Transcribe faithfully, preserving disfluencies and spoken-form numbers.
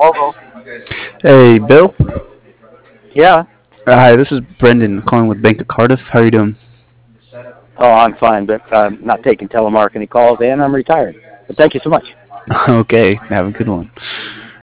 Hello. Hey, Bill. Yeah. Uh, hi, this is Brendan calling with Bank of Cardiff. How are you doing? Oh, I'm fine, but I'm not taking telemarketing calls, and I'm retired. But thank you so much. Okay, have a good one.